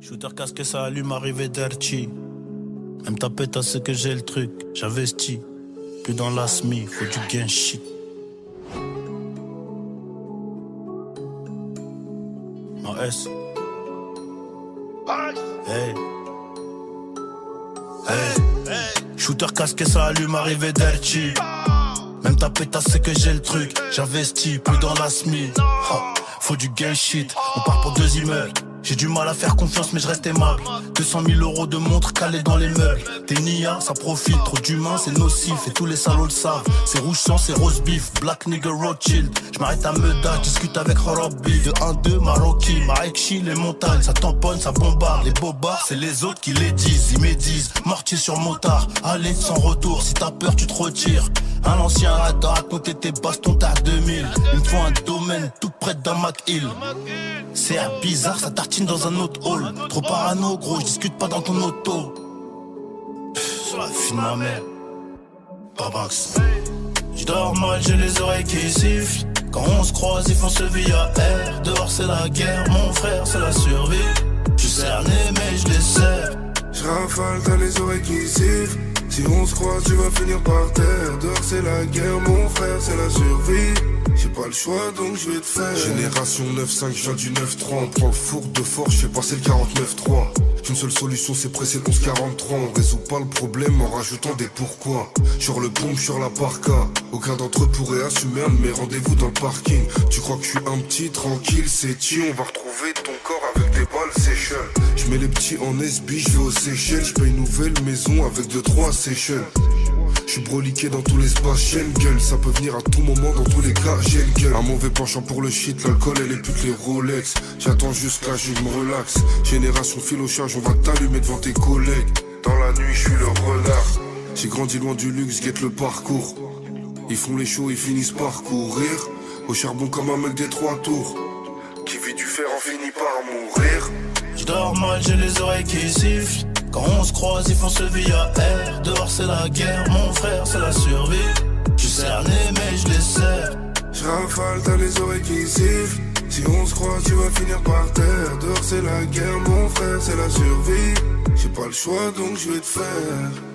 Shooter casqué, ça allume, arrivé dirty. Même ta pétasse, c'est que j'ai le truc. J'investis. Plus dans la SMI, faut du gain shit. En S. Hey. Hey. Shooter casqué, ça allume, arrivé dirty. Même ta pétasse, c'est que j'ai le truc. J'investis, plus dans la SMI. Faut du gain shit. On part pour 2 immeubles. J'ai du mal à faire confiance mais je reste aimable. 200 000 euros de montre calée dans les meubles. T'es nia, ça profite, trop d'humains c'est nocif. Et tous les salauds le savent, c'est rouge sang, c'est rose beef. Black nigga Rothschild, j'm'arrête à Meda, j'discute avec Horobi. De 1-2, Maroki, Marekchi, les montagnes. Ça tamponne, ça bombarde, les bobards c'est les autres qui les disent. Ils médisent, mortier sur motard. Allez, sans retour, si t'as peur tu te retires. Un ancien radar à côté tes bastons t'as 2000. Il me faut un domaine tout près d'un Mac Hill. C'est bizarre, ça tartine dans un autre hall. Trop parano, gros, je discute pas dans ton auto. Sur la fille de ma mère. Babax. J'dors mal, j'ai les oreilles qui sifflent. Quand on se croise, ils font ce via air. Dehors c'est la guerre, mon frère, c'est la survie. Je suis cerné, mais je les serre. J'rafale, t'as les oreilles qui sifflent. Si on se croise, tu vas finir par terre. Dehors c'est la guerre, mon frère, c'est la survie. J'ai pas le choix donc je vais te faire. Génération 9-5, je viens du 9-3. On prend le four de force, je fais passer le 49-3. J'ai une seule solution, c'est presser le 11-43. On résout pas le problème en rajoutant des pourquoi. Sur le pompe, sur la parka. Aucun d'entre eux pourrait assumer un de mes rendez-vous dans le parking. Tu crois que je suis un petit, tranquille, c'est tu. On va retrouver ton corps avec des balles Seychelles. Je mets les petits en SB, je vais aux Seychelles. Je paye une nouvelle maison avec 2-3 Seychelles. Je suis broliqué dans tous les espaces, j'ai une gueule. Ça peut venir à tout moment, dans tous les cas, j'ai une gueule. Un mauvais penchant pour le shit, l'alcool et les putes, les Rolex. J'attends jusqu'à je me relaxe. Génération filochage, on va t'allumer devant tes collègues. Dans la nuit, je suis le renard. J'ai grandi loin du luxe, guette le parcours. Ils font les shows, ils finissent par courir. Au charbon comme un mec des 3 tours. Qui vit du fer en finit par mourir. J'dors mal, j'ai les oreilles qui sifflent. Quand on se croise, ils font ce via air. Dehors c'est la guerre, mon frère, c'est la survie. Je suis cerné, mais je les serre. J'rafale, t'as les oreilles qui sifflent. Si on se croise, tu vas finir par terre. Dehors c'est la guerre, mon frère, c'est la survie. J'ai pas le choix, donc je vais te faire.